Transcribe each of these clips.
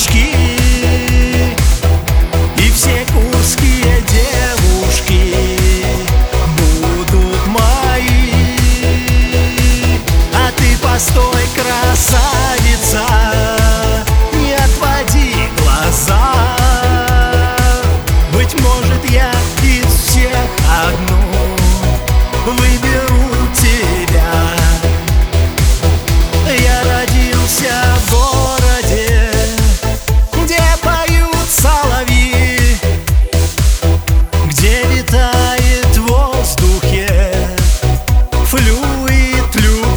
девочки, и все курские девушки будут мои. А ты постой, красавица, не отводи глаза. Быть может, я из всех одну выберу тебя. Я родился в городе, где поют соловьи, где витает в воздухе флюид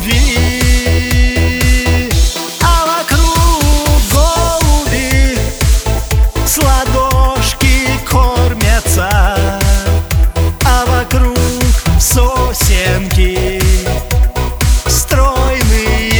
любви. А вокруг голуби с ладошки кормятся, а вокруг сосенки стройные.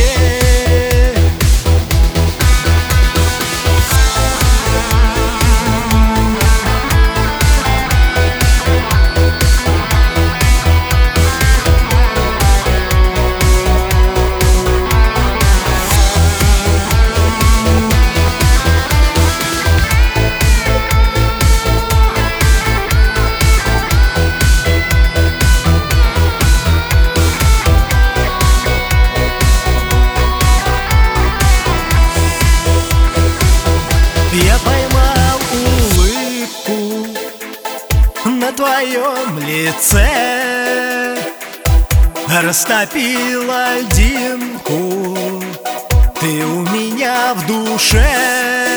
Я поймал улыбку на твоем лице, растопила льдинку ты у меня в душе.